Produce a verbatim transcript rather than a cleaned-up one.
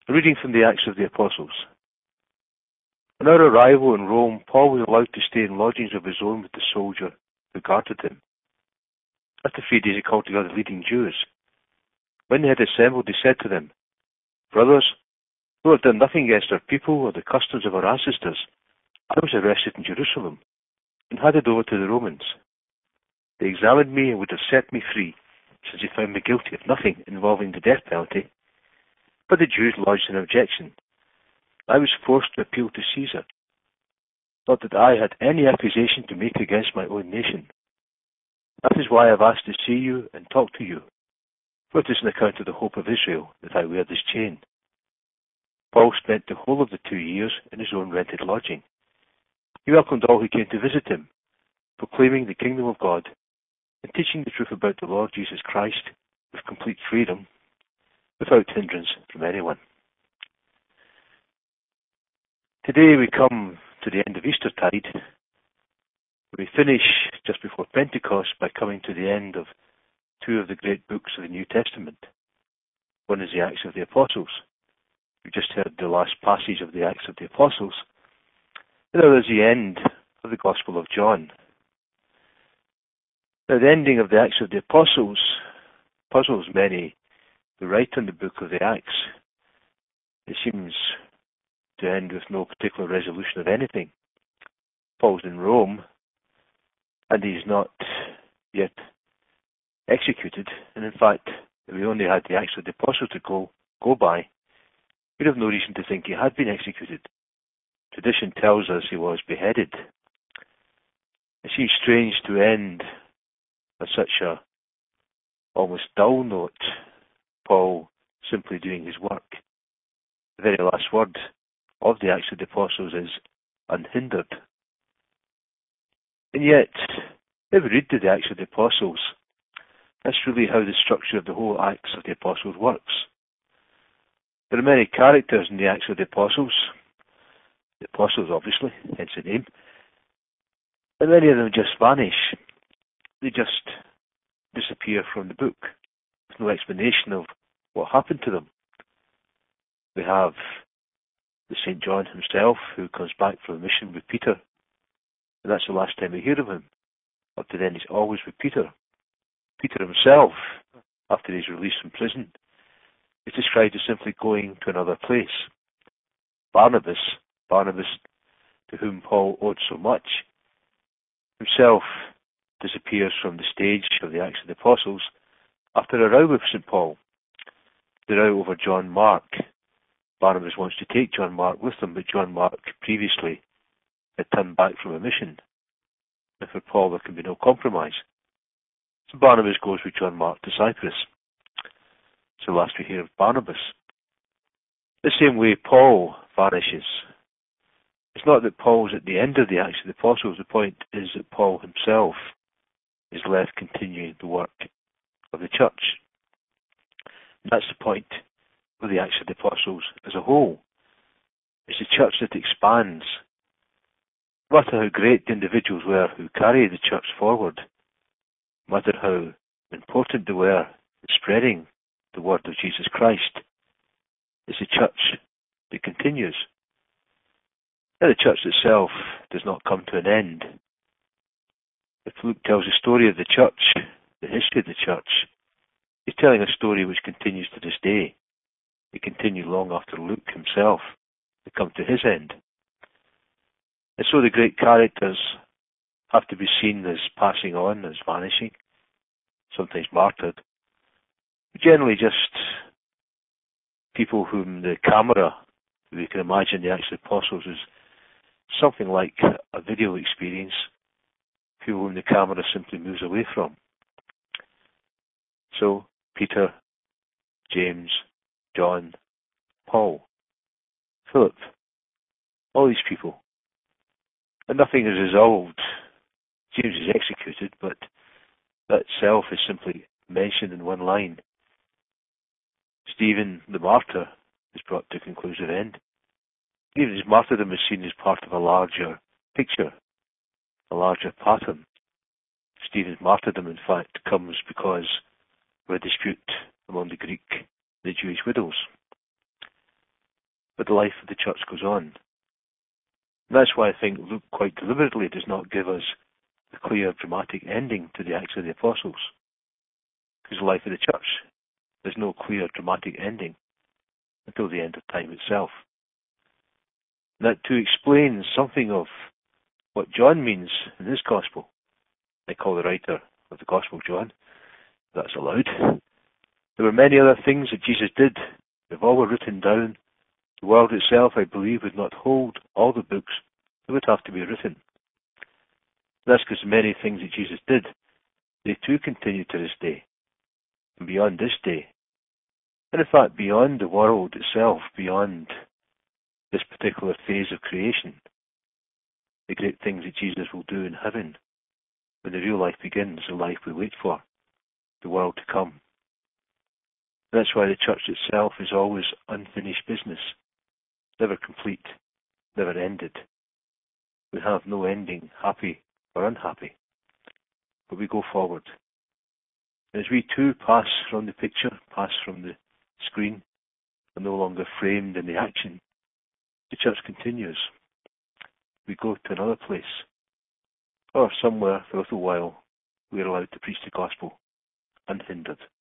A reading from the Acts of the Apostles. On our arrival in Rome, Paul was allowed to stay in lodgings of his own with the soldier who guarded him. After three days he called together the leading Jews. When they had assembled, he said to them, "Brothers, though I have done nothing against our people or the customs of our ancestors, I was arrested in Jerusalem and handed over to the Romans. They examined me and would have set me free, since they found me guilty of nothing involving the death penalty. But the Jews lodged an objection. I was forced to appeal to Caesar. Not that I had any accusation to make against my own nation. That is why I have asked to see you and talk to you, for it is an account of the hope of Israel that I wear this chain." Paul spent the whole of the two years in his own rented lodging. He welcomed all who came to visit him, proclaiming the kingdom of God and teaching the truth about the Lord Jesus Christ with complete freedom, without hindrance from anyone. Today we come to the end of Eastertide. We finish just before Pentecost by coming to the end of two of the great books of the New Testament. One is the Acts of the Apostles. We just heard the last passage of the Acts of the Apostles. And now there's the end of the Gospel of John. Now the ending of the Acts of the Apostles puzzles many who write on the book of the Acts. It seems to end with no particular resolution of anything. Paul's in Rome, and he's not yet executed. And in fact, if we only had the Acts of the Apostles to go, go by, we'd have no reason to think he had been executed. Tradition tells us he was beheaded. It seems strange to end on such a almost dull note, Paul simply doing his work. The very last word of the Acts of the Apostles is unhindered. And yet, if we read through the Acts of the Apostles, that's really how the structure of the whole Acts of the Apostles works. There are many characters in the Acts of the Apostles, the Apostles obviously, hence the name, and many of them just vanish. They just disappear from the book, with no explanation of what happened to them. We have the Saint John himself, who comes back from a mission with Peter, and that's the last time we hear of him. Up to then, he's always with Peter. Peter himself, after he's released from prison, is described as simply going to another place. Barnabas, Barnabas to whom Paul owed so much, himself disappears from the stage of the Acts of the Apostles after a row with Saint Paul, the row over John Mark. Barnabas wants to take John Mark with them, but John Mark previously had turned back from a mission. And for Paul there can be no compromise. So Barnabas goes with John Mark to Cyprus. So last we hear of Barnabas. The same way Paul vanishes. It's not that Paul's at the end of the Acts of the Apostles. The point is that Paul himself is left continuing the work of the church. And that's the point of the Acts of the Apostles as a whole. It's a church that expands. No matter how great the individuals were who carried the church forward, no matter how important they were in spreading the word of Jesus Christ, it's a church that continues. And the church itself does not come to an end. If Luke tells the story of the church, the history of the church, he's telling a story which continues to this day. It continued long after Luke himself had come to his end. And so the great characters have to be seen as passing on, as vanishing, sometimes martyred. But generally just people whom the camera, we can imagine the Acts of the Apostles as something like a video experience, people whom the camera simply moves away from. So, Peter, James, John, Paul, Philip, all these people. And nothing is resolved. James is executed, but that itself is simply mentioned in one line. Stephen, the martyr, is brought to a conclusive end. Even his martyrdom is seen as part of a larger picture, a larger pattern. Stephen's martyrdom, in fact, comes because of a dispute among the Greek and the Jewish widows. but the life of the church goes on. And that's why I think Luke quite deliberately does not give us a clear, dramatic ending to the Acts of the Apostles. Because the life of the church, there's no clear, dramatic ending until the end of time itself. And that too explains something of what John means in his Gospel. I call the writer of the Gospel John, if that's allowed. There were many other things that Jesus did. If all were written down, the world itself, I believe, would not hold all the books that would have to be written. That's because many things that Jesus did, they too continue to this day, and beyond this day. And in fact, beyond the world itself, beyond this particular phase of creation, the great things that Jesus will do in heaven, when the real life begins, the life we wait for, the world to come. And that's why the church itself is always unfinished business, never complete, never ended. We have no ending, happy or unhappy, but we go forward. And as we too pass from the picture, pass from the screen, are no longer framed in the action, the church continues. We go to another place, or somewhere for a little while we are allowed to preach the gospel unhindered.